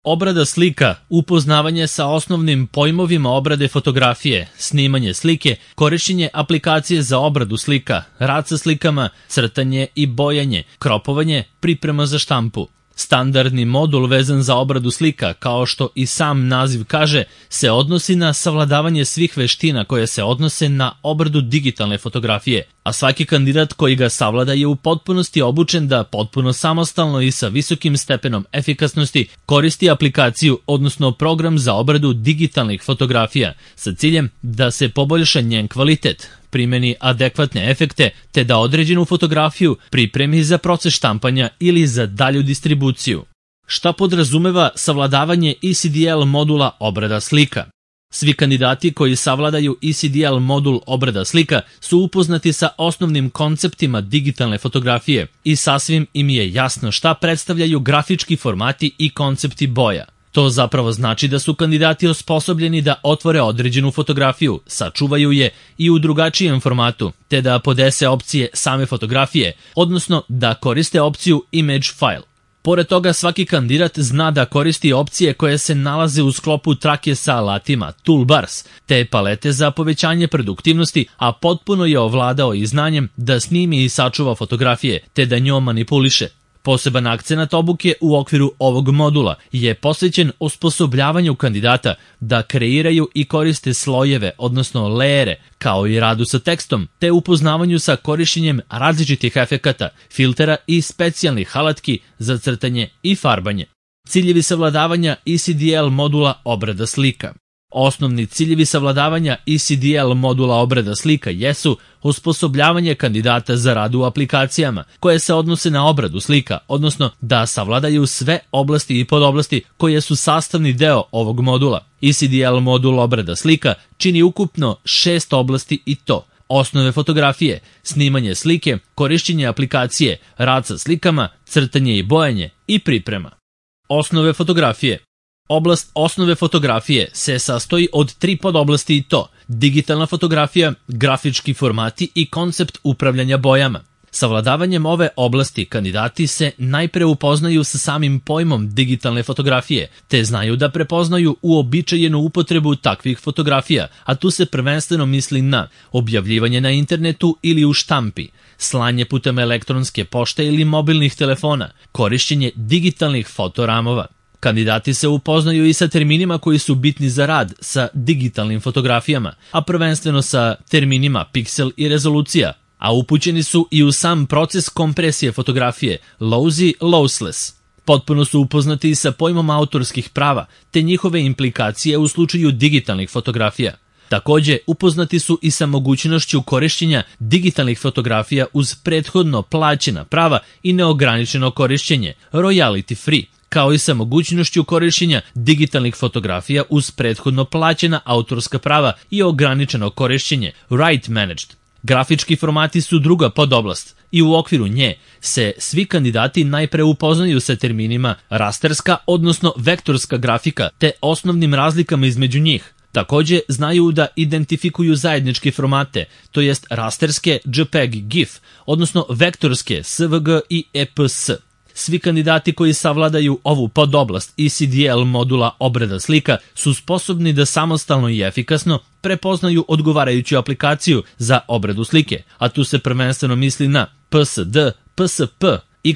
Obrada slika, upoznavanje sa osnovnim pojmovima obrade fotografije, snimanje slike, korišćenje aplikacije za obradu slika, rad sa slikama, crtanje i bojanje, kropovanje, priprema za štampu. Standardni modul vezan za obradu slika, kao što i sam naziv kaže, se odnosi na savladavanje svih veština koje se odnose na obradu digitalne fotografije, a svaki kandidat koji ga savlada je u potpunosti obučen da potpuno samostalno i sa visokim stepenom efikasnosti koristi aplikaciju, odnosno program za obradu digitalnih fotografija, sa ciljem da se poboljša njen kvalitet, primeni adekvatne efekte, te da određenu fotografiju pripremi za proces štampanja ili za dalju distribuciju. Šta podrazumeva savladavanje ECDL modula obrada slika? Svi kandidati koji savladaju ECDL modul obrada slika su upoznati sa osnovnim konceptima digitalne fotografije i sasvim im je jasno šta predstavljaju grafički formati i koncepti boja. To zapravo znači da su kandidati osposobljeni da otvore određenu fotografiju, sačuvaju je i u drugačijem formatu, te da podese opcije same fotografije, odnosno da koriste opciju Image File. Pored toga, svaki kandidat zna da koristi opcije koje se nalaze u sklopu trake sa alatima Toolbars, te palete za povećanje produktivnosti, a potpuno je ovladao i znanjem da snimi i sačuva fotografije, te da njom manipuliše. Poseban akcenat obuke u okviru ovog modula je posvećen osposobljavanju kandidata da kreiraju i koriste slojeve, odnosno lejere, kao i radu sa tekstom, te upoznavanju sa korišćenjem različitih efekata, filtera i specijalnih alatki za crtanje i farbanje. Ciljevi savladavanja ECDL modula obrada slika. Osnovni ciljevi savladavanja ECDL modula obrada slika jesu osposobljavanje kandidata za rad u aplikacijama koje se odnose na obradu slika, odnosno da savladaju sve oblasti i podoblasti koje su sastavni deo ovog modula. ECDL modul obrada slika čini ukupno 6 oblasti i to: osnove fotografije, snimanje slike, korišćenje aplikacije, rad sa slikama, crtanje i bojanje i priprema. Osnove fotografije. Oblast osnove fotografije se sastoji od 3 podoblasti i to: digitalna fotografija, grafički formati i koncept upravljanja bojama. Savladavanjem ove oblasti kandidati se najpre upoznaju sa samim pojmom digitalne fotografije, te znaju da prepoznaju uobičajenu upotrebu takvih fotografija, a tu se prvenstveno misli na objavljivanje na internetu ili u štampi, slanje putem elektronske pošte ili mobilnih telefona, korišćenje digitalnih fotoramova. Kandidati se upoznaju i sa terminima koji su bitni za rad sa digitalnim fotografijama, a prvenstveno sa terminima piksel i rezolucija, a upućeni su i u sam proces kompresije fotografije, lossy, lossless. Potpuno su upoznati i sa pojmom autorskih prava, te njihove implikacije u slučaju digitalnih fotografija. Takođe, upoznati su i sa mogućnošću korišćenja digitalnih fotografija uz prethodno plaćena prava i neograničeno korišćenje, royalty free, kao i sa mogućnošću korišćenja digitalnih fotografija uz prethodno plaćena autorska prava i ograničeno korišćenje, right managed. Grafički formati su druga podoblast i u okviru nje se svi kandidati najpre upoznaju sa terminima rasterska, odnosno vektorska grafika, te osnovnim razlikama između njih. Takođe, znaju da identifikuju zajedničke formate, to jest rasterske JPEG GIF, odnosno vektorske SVG i EPS. Svi kandidati koji savladaju ovu podoblast ECDL modula obrada slika su sposobni da samostalno i efikasno prepoznaju odgovarajuću aplikaciju za obradu slike, a tu se prvenstveno misli na PSD, PSP,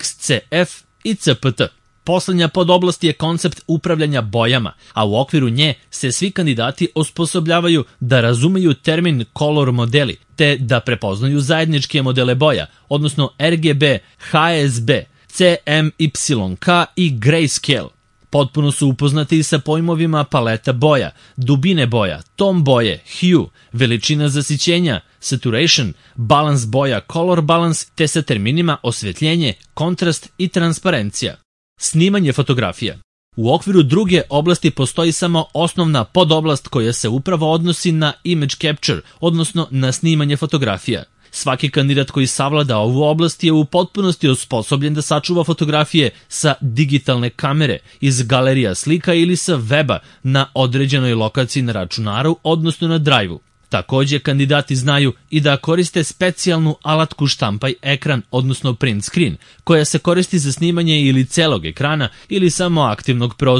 XCF i CPT. Poslednja podoblast je koncept upravljanja bojama, a u okviru nje se svi kandidati osposobljavaju da razumeju termin color modeli, te da prepoznaju zajedničke modele boja, odnosno RGB, HSB, CMYK i grayscale. Potpuno su upoznati i sa pojmovima paleta boja, dubine boja, ton boje, hue, veličina zasićenja, saturation, balans boja, color balance, te sa terminima osvetljenje, kontrast i transparencija. Snimanje fotografija. U okviru druge oblasti postoji samo osnovna podoblast koja se upravo odnosi na image capture, odnosno na snimanje fotografija. Svaki kandidat koji savlada ovu oblast je u potpunosti osposobljen da sačuva fotografije sa digitalne kamere, iz galerija slika ili sa weba na određenoj lokaciji na računaru, odnosno na drajvu. Takođe, kandidati znaju i da koriste specijalnu alatku štampaj ekran, odnosno print screen, koja se koristi za snimanje ili celog ekrana ili samo aktivnog prozora.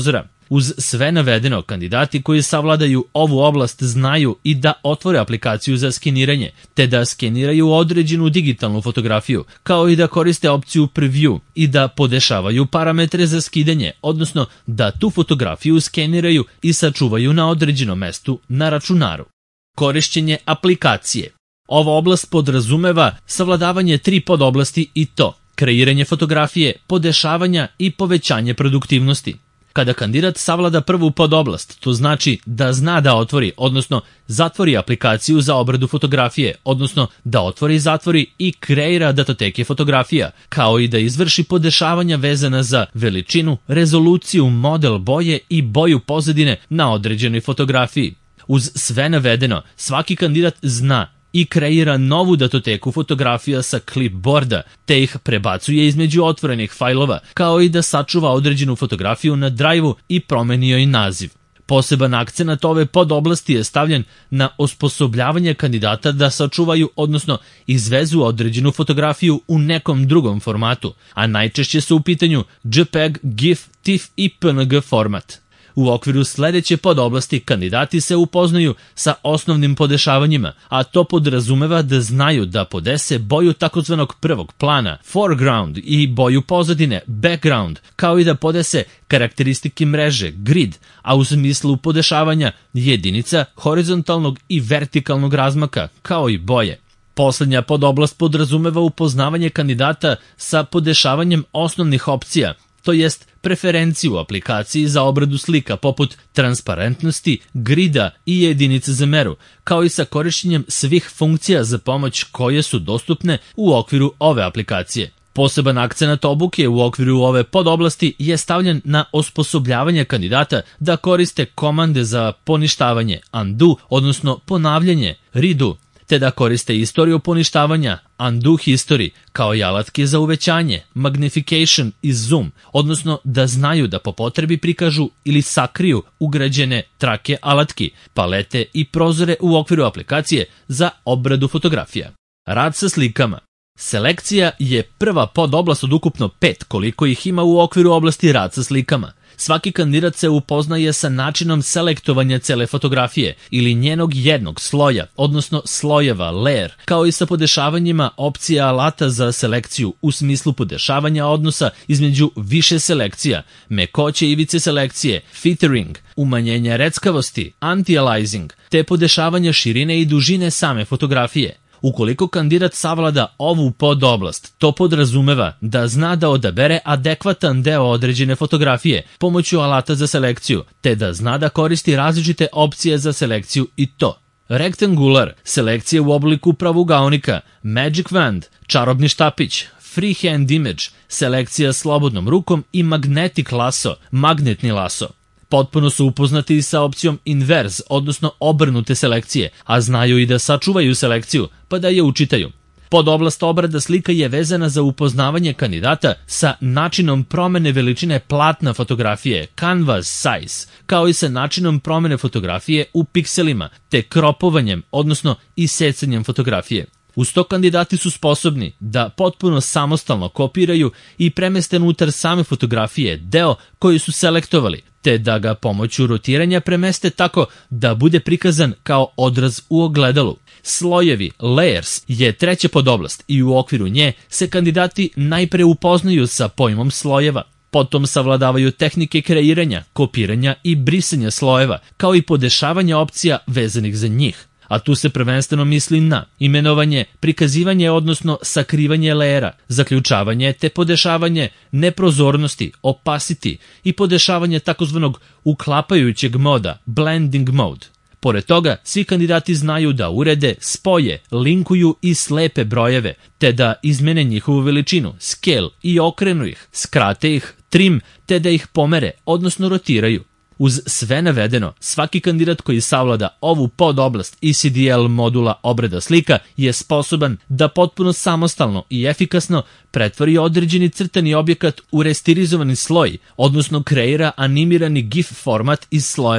Uz sve navedeno, kandidati koji savladaju ovu oblast znaju i da otvore aplikaciju za skeniranje, te da skeniraju određenu digitalnu fotografiju, kao i da koriste opciju Preview i da podešavaju parametre za skidanje, odnosno da tu fotografiju skeniraju i sačuvaju na određenom mestu na računaru. Korišćenje aplikacije. Ova oblast podrazumeva savladavanje 3 podoblasti i to: kreiranje fotografije, podešavanja i povećanje produktivnosti. Kada kandidat savlada prvu podoblast, to znači da zna da otvori, odnosno zatvori aplikaciju za obradu fotografije, odnosno da otvori, zatvori i kreira datoteke fotografija, kao i da izvrši podešavanja vezana za veličinu, rezoluciju, model boje i boju pozadine na određenoj fotografiji. Uz sve navedeno, svaki kandidat zna i kreira novu datoteku fotografija sa clipboarda, te ih prebacuje između otvorenih fajlova, kao i da sačuva određenu fotografiju na drajvu i promeni joj naziv. Poseban akcenat ove podoblasti je stavljen na osposobljavanje kandidata da sačuvaju, odnosno izvezu određenu fotografiju u nekom drugom formatu, a najčešće su u pitanju JPEG, GIF, TIFF i PNG format. U okviru sledeće podoblasti kandidati se upoznaju sa osnovnim podešavanjima, a to podrazumeva da znaju da podese boju takozvanog prvog plana, foreground, i boju pozadine, background, kao i da podese karakteristike mreže, grid, a u smislu podešavanja jedinica horizontalnog i vertikalnog razmaka, kao i boje. Poslednja podoblast podrazumeva upoznavanje kandidata sa podešavanjem osnovnih opcija, to jest preferenciju u aplikaciji za obradu slika poput transparentnosti, grida i jedinice za meru, kao i sa korišćenjem svih funkcija za pomoć koje su dostupne u okviru ove aplikacije. Poseban akcenat obuke u okviru ove podoblasti je stavljen na osposobljavanje kandidata da koriste komande za poništavanje, undo, odnosno ponavljanje, redo, te da koriste istoriju poništavanja, undo history, kao i alatke za uvećanje, magnification i zoom, odnosno da znaju da po potrebi prikažu ili sakriju ugrađene trake alatki, palete i prozore u okviru aplikacije za obradu fotografija. Rad sa slikama. Selekcija je prva podoblast od ukupno 5 koliko ih ima u okviru oblasti rad sa slikama. Svaki kandidat se upoznaje sa načinom selektovanja cele fotografije ili njenog jednog sloja, odnosno slojeva, layer, kao i sa podešavanjima opcija alata za selekciju u smislu podešavanja odnosa između više selekcija, mekoće ivice selekcije, feathering, umanjenja reckavosti, anti-aliasing, te podešavanja širine i dužine same fotografije. Ukoliko kandidat savlada ovu podoblast, to podrazumeva da zna da odabere adekvatan deo određene fotografije pomoću alata za selekciju, te da zna da koristi različite opcije za selekciju i to: rectangular, selekcija u obliku pravougaonika, magic wand, čarobni štapić, freehand image, selekcija slobodnom rukom i magnetic lasso, magnetni laso. Potpuno su upoznati sa opcijom inverse, odnosno obrnute selekcije, a znaju i da sačuvaju selekciju, pa da je učitaju. Podoblast obrada slika je vezana za upoznavanje kandidata sa načinom promene veličine platna fotografije, canvas size, kao i sa načinom promene fotografije u pikselima, te kropovanjem, odnosno isecanjem fotografije. Uz to kandidati su sposobni da potpuno samostalno kopiraju i premeste unutar same fotografije deo koji su selektovali, te da ga pomoću rotiranja premeste tako da bude prikazan kao odraz u ogledalu. Slojevi, layers, je treća podoblast i u okviru nje se kandidati najpre upoznaju sa pojmom slojeva. Potom savladavaju tehnike kreiranja, kopiranja i brisanja slojeva, kao i podešavanja opcija vezanih za njih. A tu se prvenstveno misli na imenovanje, prikazivanje, odnosno sakrivanje lejera, zaključavanje te podešavanje neprozornosti, opacity i podešavanje takozvanog uklapajućeg moda, blending mode. Pored toga, svi kandidati znaju da urede, spoje, linkuju i slepe brojeve, te da izmene njihovu veličinu, scale, i okrenu ih, skrate ih, trim, te da ih pomere, odnosno rotiraju. Uz sve navedeno, svaki kandidat koji savlada ovu podoblast ECDL modula obrada slika je sposoban da potpuno samostalno i efikasno pretvori određeni crtani objekat u restirizovani sloj, odnosno kreira animirani GIF format iz slojeva.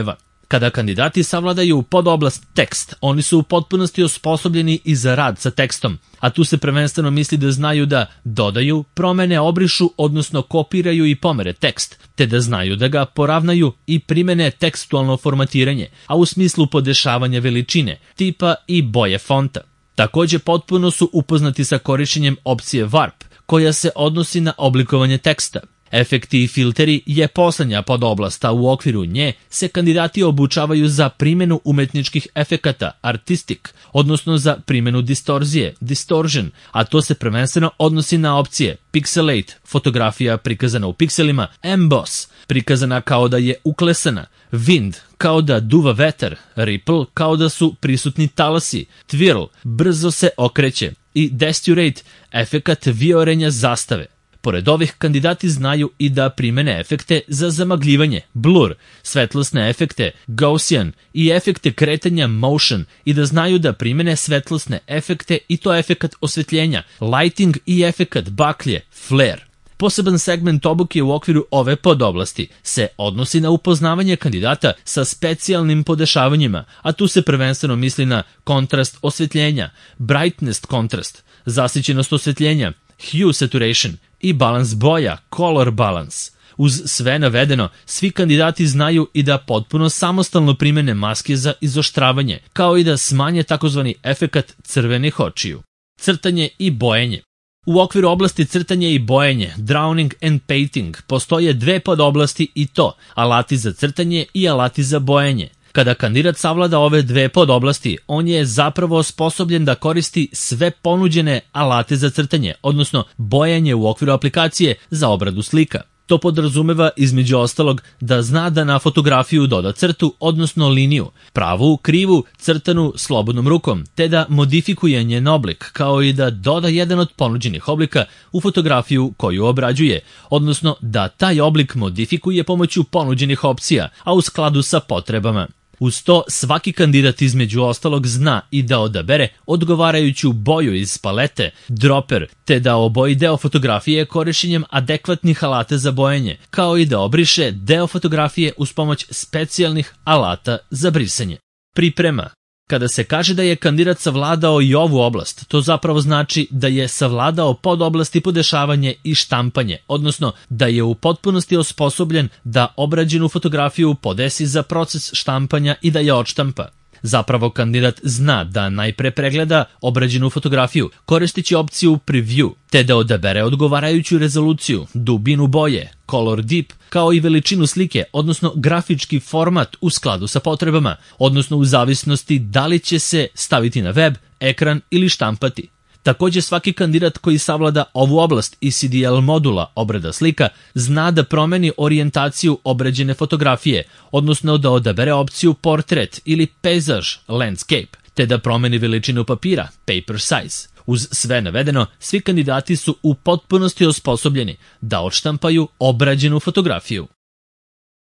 Kada kandidati savladaju podoblast tekst, oni su u potpunosti osposobljeni i za rad sa tekstom, a tu se prvenstveno misli da znaju da dodaju, promene, obrišu, odnosno kopiraju i pomere tekst, te da znaju da ga poravnaju i primene tekstualno formatiranje, a u smislu podešavanja veličine, tipa i boje fonta. Takođe, potpuno su upoznati sa korišćenjem opcije Warp, koja se odnosi na oblikovanje teksta. Efekti i filteri je poslednja podoblast, a u okviru nje se kandidati obučavaju za primjenu umetničkih efekata, artistic, odnosno za primjenu distorzije, distortion, a to se prvenstveno odnosi na opcije pixelate, fotografija prikazana u pikselima, emboss, prikazana kao da je uklesana, wind, kao da duva vetar, ripple, kao da su prisutni talasi, twirl, brzo se okreće i desturate, efekat viorenja zastave. Pored ovih, kandidati znaju i da primene efekte za zamagljivanje, blur, svetlosne efekte, Gaussian i efekte kretanja motion i da znaju da primene svetlosne efekte i to efekat osvetljenja, lighting i efekat baklje, flare. Poseban segment obuke u okviru ove podoblasti se odnosi na upoznavanje kandidata sa specijalnim podešavanjima, a tu se prvenstveno misli na kontrast osvetljenja, brightness kontrast, zasićenost osvetljenja, hue saturation i balans boja, color balance. Uz sve navedeno, svi kandidati znaju i da potpuno samostalno primene maske za izoštravanje, kao i da smanje takozvani efekat crvenih očiju. Crtanje i bojenje. U okviru oblasti crtanje i bojenje, drawing and painting, postoje dve podoblasti i to, alati za crtanje i alati za bojenje. Kada kandidat savlada ove dve podoblasti, on je zapravo osposobljen da koristi sve ponuđene alate za crtanje, odnosno bojanje u okviru aplikacije za obradu slika. To podrazumeva između ostalog da zna da na fotografiju doda crtu, odnosno liniju, pravu, krivu, crtanu slobodnom rukom, te da modifikuje njen oblik, kao i da doda jedan od ponuđenih oblika u fotografiju koju obrađuje, odnosno da taj oblik modifikuje pomoću ponuđenih opcija, a u skladu sa potrebama. Uz to, svaki kandidat između ostalog zna i da odabere odgovarajuću boju iz palete, dropper, te da oboji deo fotografije korišćenjem adekvatnih alata za bojenje, kao i da obriše deo fotografije uz pomoć specijalnih alata za brisanje. Priprema. Kada se kaže da je kandidat savladao i ovu oblast, to zapravo znači da je savladao podoblasti podešavanje i štampanje, odnosno da je u potpunosti osposobljen da obrađenu fotografiju podesi za proces štampanja i da je odštampa. Zapravo kandidat zna da najpre pregleda obrađenu fotografiju koristeći opciju Preview, te da odabere odgovarajuću rezoluciju, dubinu boje, color deep, kao i veličinu slike, odnosno grafički format u skladu sa potrebama, odnosno u zavisnosti da li će se staviti na web, ekran ili štampati. Takođe, svaki kandidat koji savlada ovu oblast i CDL modula obrada slika zna da promeni orijentaciju obrađene fotografije, odnosno da odabere opciju portret ili pejzaž landscape, te da promeni veličinu papira paper size. Uz sve navedeno, svi kandidati su u potpunosti osposobljeni da odštampaju obrađenu fotografiju.